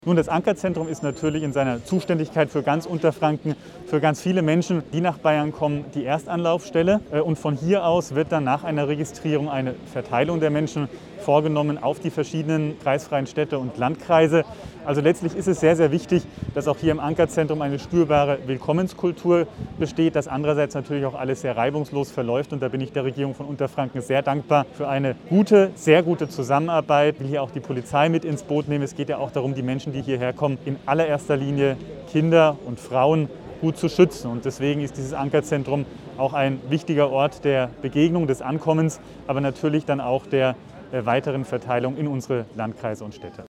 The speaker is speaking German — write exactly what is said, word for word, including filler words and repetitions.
Nun, das Ankerzentrum ist natürlich in seiner Zuständigkeit für ganz Unterfranken, für ganz viele Menschen, die nach Bayern kommen, die Erstanlaufstelle. Und von hier aus wird dann nach einer Registrierung eine Verteilung der Menschen vorgenommen auf die verschiedenen kreisfreien Städte und Landkreise. Also letztlich ist es sehr, sehr wichtig, dass auch hier im Ankerzentrum eine spürbare Willkommenskultur besteht, dass andererseits natürlich auch alles sehr reibungslos verläuft. Und da bin ich der Regierung von Unterfranken sehr dankbar für eine gute, sehr gute Zusammenarbeit. Ich will hier auch die Polizei mit ins Boot nehmen. Es geht ja auch darum, die Menschen, die hierher kommen, in allererster Linie Kinder und Frauen gut zu schützen. Und deswegen ist dieses Ankerzentrum auch ein wichtiger Ort der Begegnung, des Ankommens, aber natürlich dann auch der weiteren Verteilung in unsere Landkreise und Städte.